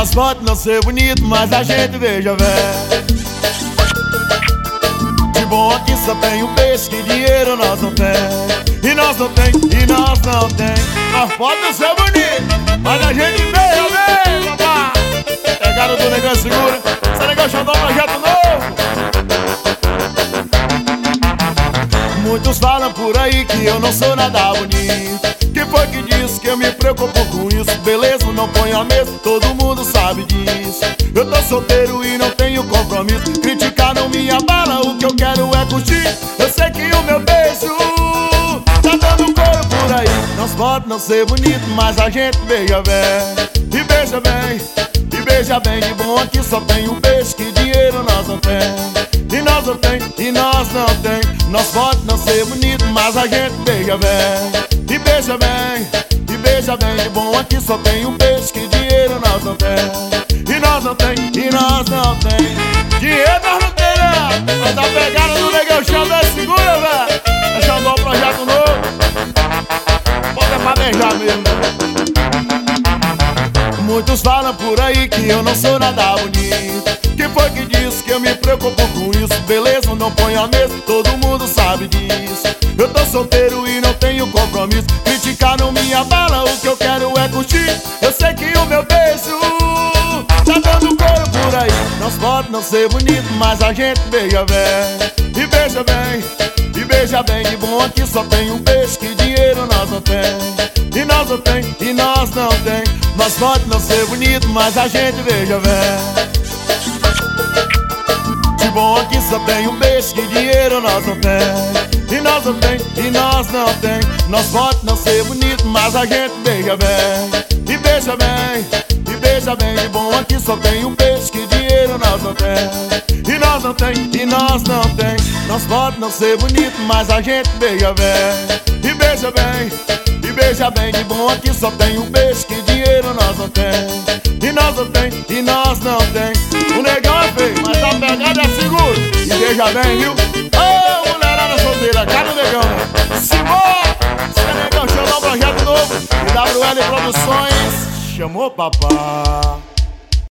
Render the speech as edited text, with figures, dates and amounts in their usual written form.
Nós pode não ser bonito, mas a gente veja, véi. De bom aqui só tem um peixe, que dinheiro nós não tem. E nós não tem, e nós não tem. Nós pode não ser bonito, mas a gente veja, véi, papá. Pegaram do negócio segura. Esse negócio andou um projeto novo. Muitos falam por aí que eu não sou nada bonito. Quem foi que disse que eu me preocupo com isso? Beleza, não ponho a mesa, todo mundo sabe disso. Eu tô solteiro e não tenho compromisso. Criticar não me abala, o que eu quero é curtir. Eu sei que o meu beijo tá dando couro por aí. Nós pode não ser bonito, mas a gente beija bem. E beija bem, e beija bem. De bom aqui só tem um beijo, que dinheiro nós não tem. E nós não tem, e nós não tem. Nós pode não ser bonito, mas a gente beija bem. E beija bem, e beija bem. De bom aqui só tem um beijo, que dinheiro nós não tem. E nós não tem, e nós não tem. Dinheiro nós não tem, né? Mas a pegada do negão chama é segura, velho. É chamar o projeto novo. Bota pra beijar mesmo, né? Muitos falam por aí que eu não sou nada bonito. Quem foi que disse que eu me preocupo com isso? Beleza, não ponho a mesa, todo mundo sabe disso. Eu tô solteiro e não tenho compromisso. Criticar não me abala, o que eu quero é curtir. Eu sei que o meu beijo tá dando couro por aí. Nós pode não ser bonito, mas a gente beija bem. E beija bem, e beija bem. De bom aqui só tem um beijo, que dinheiro nós não tem. E nós não tem, e nós não tem. Nós pode não ser bonito, mas a gente beija bem. De bom aqui só tem um beijo, que dinheiro nós não tem. E nós não tem, e nós não tem. Nós pode não ser bonito, mas a gente beija bem. E beija bem, e beija bem. De bom aqui só tem um beijo, que dinheiro nós não tem. E nós não tem, e nós não tem. Nós pode não ser bonito, mas a gente beija bem. E beija bem, e beija bem. De bom aqui só tem um beijo, que dinheiro nós não tem. E nós não tem, e nós não tem. O negão é feio, mas a pegada é segura. E beija bem, viu? Ô, mulherada solteira, cara do negão, né? Simbora! Esse negão chamou um projeto novo. WL Produções chamou papá.